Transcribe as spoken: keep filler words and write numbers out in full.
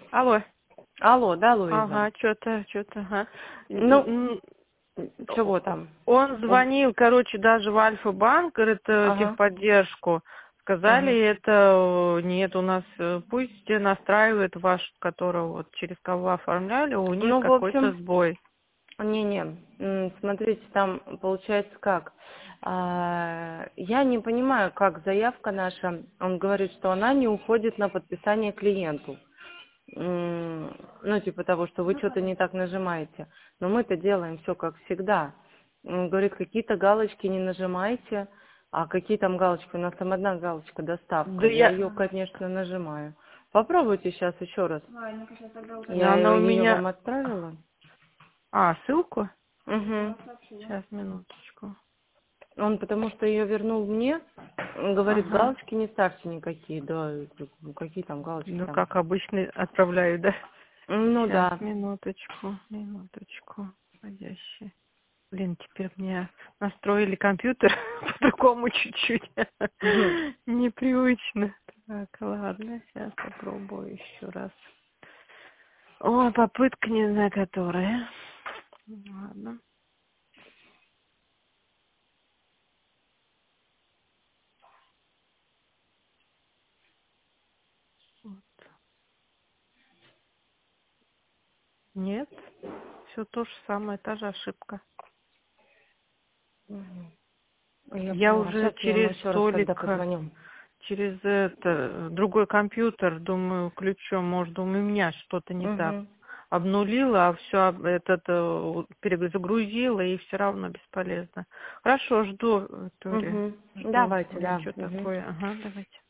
Алло. Алло, да, Луиза? Ага, что-то, что-то, ага. Ну, М, чего там? Он звонил, короче, даже в Альфа-банк, говорит, э, Ага. техподдержку. Сказали, Угу. это э, нет, у нас э, пусть настраивает ваш, которого вот через кого оформляли, у них Ну, в какой-то общем, сбой. не-не, м, смотрите, там получается как. А, Я не понимаю, как заявка наша, он говорит, что она не уходит на подписание клиенту. М, Ну, типа того, что вы что-то не так нажимаете. Но мы-то делаем все как всегда. Он говорит, какие-то галочки не нажимайте, а какие там галочки? У нас там одна галочка доставка. Да Я я... ее, конечно, нажимаю. Попробуйте сейчас еще раз. Но Я она у ее меня... вам отправила. А, ссылку? Угу. Сейчас, минуточку. Он потому что ее вернул мне, он говорит, Ага. галочки не ставьте никакие. Да, я говорю, ну какие там галочки Ну, там? как обычно отправляю, да? Ну Сейчас, да. минуточку, минуточку. Входящий. Блин, теперь мне настроили компьютер по-другому чуть-чуть. Мгм. Непривычно. Так, ладно, сейчас попробую еще раз. О, попытка не знаю которая. Ладно. Вот. Нет, все то же самое, та же ошибка. Мгм. Я Я поняла. уже Сейчас я ему через еще раз, когда столик, позвоню. через это, другой компьютер, думаю, ключом, может, думаю, у меня что-то не так. Угу. Обнулила, а все этот э, перезагрузила, и все равно бесполезно. Хорошо, жду, Тури. Угу. Жду. Давайте, Блин, да. что Угу. такое? Ага, давайте.